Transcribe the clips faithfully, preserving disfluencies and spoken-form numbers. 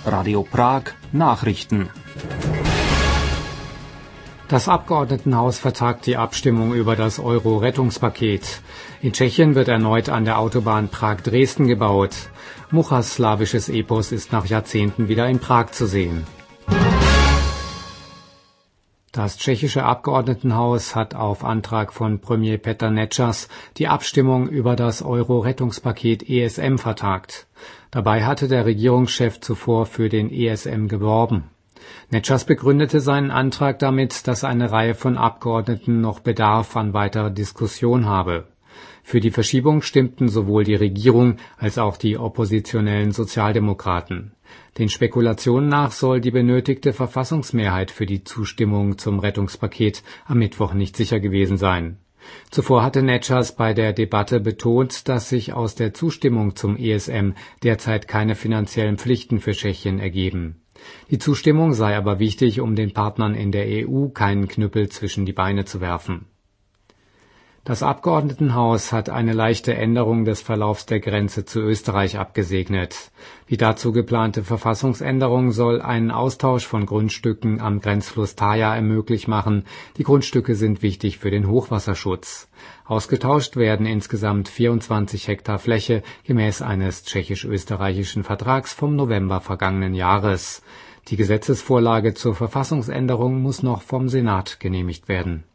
Radio Prag Nachrichten. Das Abgeordnetenhaus vertagt die Abstimmung über das Euro-Rettungspaket. In Tschechien wird erneut an der Autobahn Prag-Dresden gebaut. Muchas slawisches Epos ist nach Jahrzehnten wieder in Prag zu sehen. Das tschechische Abgeordnetenhaus hat auf Antrag von Premier Petr Nečas die Abstimmung über das Euro-Rettungspaket E S M vertagt. Dabei hatte der Regierungschef zuvor für den E S M geworben. Nečas begründete seinen Antrag damit, dass eine Reihe von Abgeordneten noch Bedarf an weiterer Diskussion habe. Für die Verschiebung stimmten sowohl die Regierung als auch die oppositionellen Sozialdemokraten. Den Spekulationen nach soll die benötigte Verfassungsmehrheit für die Zustimmung zum Rettungspaket am Mittwoch nicht sicher gewesen sein. Zuvor hatte Nečas bei der Debatte betont, dass sich aus der Zustimmung zum E S M derzeit keine finanziellen Pflichten für Tschechien ergeben. Die Zustimmung sei aber wichtig, um den Partnern in der E U keinen Knüppel zwischen die Beine zu werfen. Das Abgeordnetenhaus hat eine leichte Änderung des Verlaufs der Grenze zu Österreich abgesegnet. Die dazu geplante Verfassungsänderung soll einen Austausch von Grundstücken am Grenzfluss Thaya ermöglicht machen. Die Grundstücke sind wichtig für den Hochwasserschutz. Ausgetauscht werden insgesamt vierundzwanzig Hektar Fläche gemäß eines tschechisch-österreichischen Vertrags vom November vergangenen Jahres. Die Gesetzesvorlage zur Verfassungsänderung muss noch vom Senat genehmigt werden.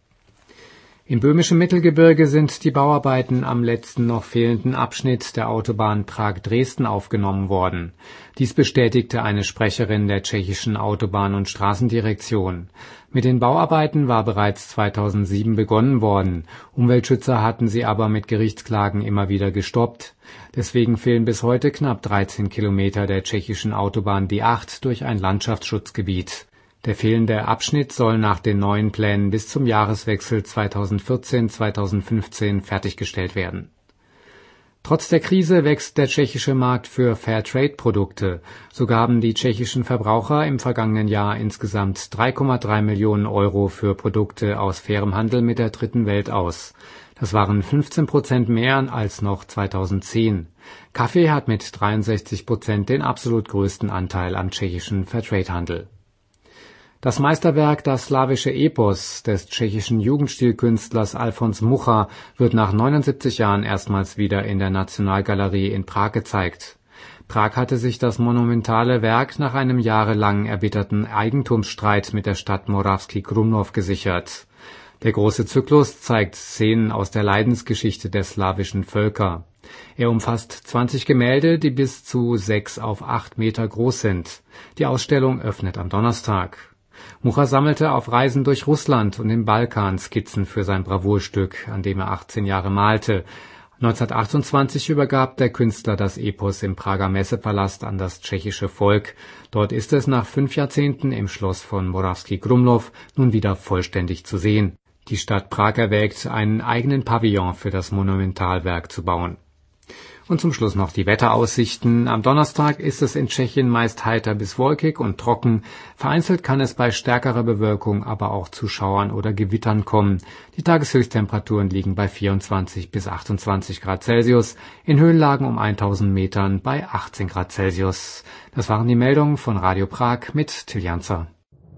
Im böhmischen Mittelgebirge sind die Bauarbeiten am letzten noch fehlenden Abschnitt der Autobahn Prag-Dresden aufgenommen worden. Dies bestätigte eine Sprecherin der tschechischen Autobahn- und Straßendirektion. Mit den Bauarbeiten war bereits zweitausendsieben begonnen worden. Umweltschützer hatten sie aber mit Gerichtsklagen immer wieder gestoppt. Deswegen fehlen bis heute knapp dreizehn Kilometer der tschechischen Autobahn D acht durch ein Landschaftsschutzgebiet. Der fehlende Abschnitt soll nach den neuen Plänen bis zum Jahreswechsel zweitausendvierzehn zweitausendfünfzehn fertiggestellt werden. Trotz der Krise wächst der tschechische Markt für Fairtrade-Produkte. So gaben die tschechischen Verbraucher im vergangenen Jahr insgesamt drei Komma drei Millionen Euro für Produkte aus fairem Handel mit der Dritten Welt aus. Das waren fünfzehn Prozent mehr als noch zweitausendzehn. Kaffee hat mit dreiundsechzig Prozent den absolut größten Anteil am tschechischen Fairtrade-Handel. Das Meisterwerk Das slawische Epos des tschechischen Jugendstilkünstlers Alfons Mucha wird nach neunundsiebzig Jahren erstmals wieder in der Nationalgalerie in Prag gezeigt. Prag hatte sich das monumentale Werk nach einem jahrelang erbitterten Eigentumsstreit mit der Stadt Moravský Krumlov gesichert. Der große Zyklus zeigt Szenen aus der Leidensgeschichte der slawischen Völker. Er umfasst zwanzig Gemälde, die bis zu sechs auf acht Meter groß sind. Die Ausstellung öffnet am Donnerstag. Mucha sammelte auf Reisen durch Russland und den Balkan Skizzen für sein Bravourstück, an dem er achtzehn Jahre malte. neunzehnhundertachtundzwanzig übergab der Künstler das Epos im Prager Messepalast an das tschechische Volk. Dort ist es nach fünf Jahrzehnten im Schloss von Moravský Krumlov nun wieder vollständig zu sehen. Die Stadt Prag erwägt, einen eigenen Pavillon für das Monumentalwerk zu bauen. Und zum Schluss noch die Wetteraussichten. Am Donnerstag ist es in Tschechien meist heiter bis wolkig und trocken. Vereinzelt kann es bei stärkerer Bewölkung aber auch zu Schauern oder Gewittern kommen. Die Tageshöchsttemperaturen liegen bei vierundzwanzig bis achtundzwanzig Grad Celsius, in Höhenlagen um tausend Metern bei achtzehn Grad Celsius. Das waren die Meldungen von Radio Prag mit Till Janzer.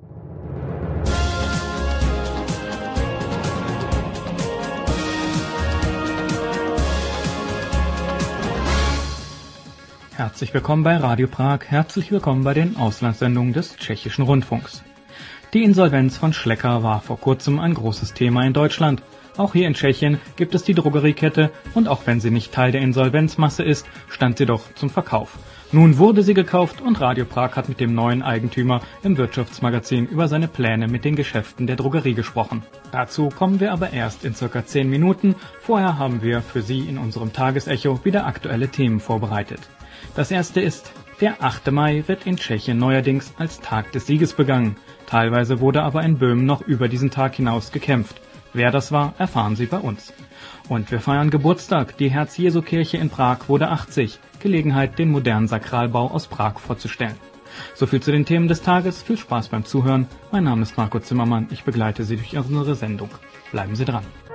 Herzlich willkommen bei Radio Prag, herzlich willkommen bei den Auslandssendungen des tschechischen Rundfunks. Die Insolvenz von Schlecker war vor kurzem ein großes Thema in Deutschland. Auch hier in Tschechien gibt es die Drogeriekette und auch wenn sie nicht Teil der Insolvenzmasse ist, stand sie doch zum Verkauf. Nun wurde sie gekauft und Radio Prag hat mit dem neuen Eigentümer im Wirtschaftsmagazin über seine Pläne mit den Geschäften der Drogerie gesprochen. Dazu kommen wir aber erst in circa zehn Minuten. Vorher haben wir für Sie in unserem Tagesecho wieder aktuelle Themen vorbereitet. Das erste ist, der achte Mai wird in Tschechien neuerdings als Tag des Sieges begangen. Teilweise wurde aber in Böhmen noch über diesen Tag hinaus gekämpft. Wer das war, erfahren Sie bei uns. Und wir feiern Geburtstag. Die Herz-Jesu-Kirche in Prag wurde achtzig. Gelegenheit, den modernen Sakralbau aus Prag vorzustellen. Soviel zu den Themen des Tages. Viel Spaß beim Zuhören. Mein Name ist Marco Zimmermann. Ich begleite Sie durch unsere Sendung. Bleiben Sie dran.